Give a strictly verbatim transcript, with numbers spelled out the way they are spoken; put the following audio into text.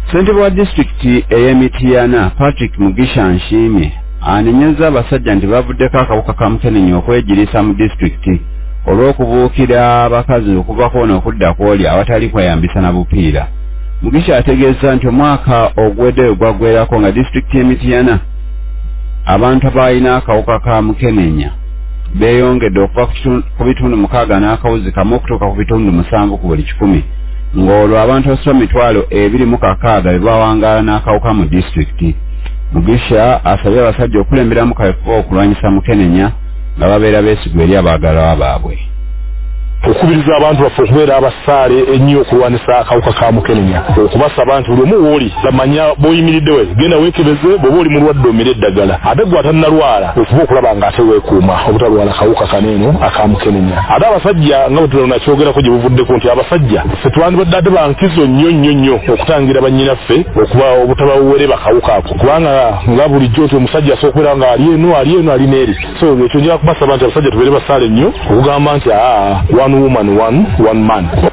Ssentebe wa disitulikiti ey'Emityana Patrick Mugisha Nshimye anenyeza abasajja nti bavuddeko akawuka ka Mukenenya okwegirisa mu disitulikiti olw'okubuukira abakazi okuva kwona okudda kw'oli awatali kweyambisa na bupiira. Mugisha ategeeza nti omwaka ogweddeyo gwaggweerako nga disitulikiti y'Emityana abantu abalina akawuka ka Mukenenya beeyongedde okuva ku bitundu mukaaga n'akawuzi kamu okutuuka ku bitundu musanvu ku buli kikumi ng'olwo abantu abasoba mitwalo ebiri mu kakaaga be bawangaala n'akawuka mu disitulikiti. Mugisha asabye abasajja okulemberamu kaweefube okulwanyisa Mukenenya nga babeera beesigwa eri abaagalwa baabwe. Okubiriza abantu baffe okubeera abasaale ennyo okulwanisa akawuka ka Mukenenya, okubasaba nti buli omu w'oli gamanya bw'oyimiridde we genda weekebeze, bw'oba oli mulwadde omire eddagala ate gwe atannalwala ofube okulaba ng'ate weekuuma obutalwala kawuka kaneeno aka Mukenenya. Ate abasajja nga bwe tunakyogerako gye buvuddeko nti abasajja ffe twandibadde ate bankizo nnyo nnyo nnyo okutangira bannyinaffe okuba obutabawere bakawuka ako, kubanga nga bulijjo nti omusajja asooka okubeera nga ali eno ali eno ali n'eri. So ekyo njala kubasaba nti abasajja tubeere basaale nnyo okugamba nti aa one woman one one man